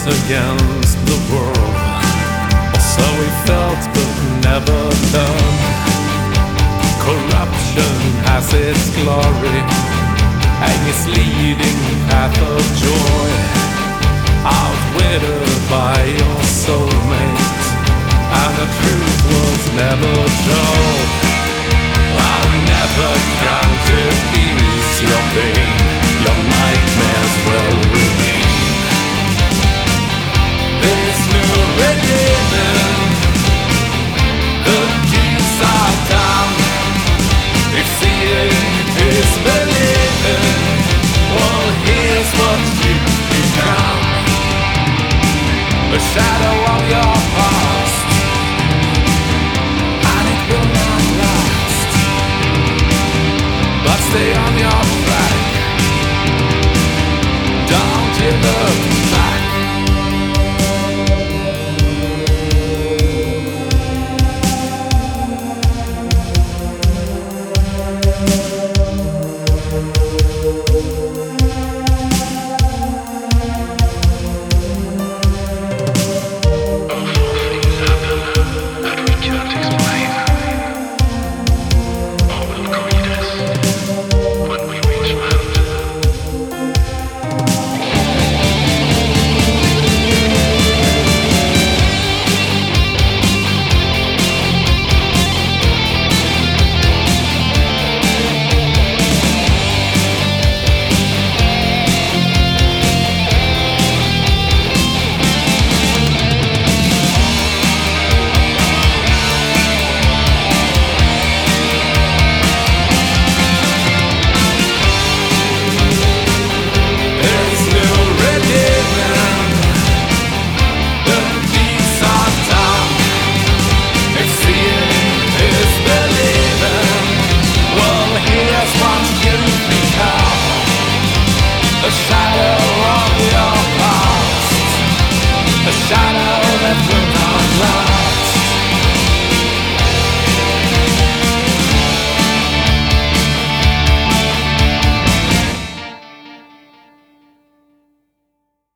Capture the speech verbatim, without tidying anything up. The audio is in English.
against the world, or so we felt but never done. Corruption has its glory and its leading path of joy, outwitted by your soulmate, and the truth was never told. I'll never come to ease your pain, your nightmares will remain. This new redeeming, the keys are down. If seeing is believing, well, here's what you become: a shadow of your past, and it will not last. But stay on your track, don't you look back. A shadow of your past, a shadow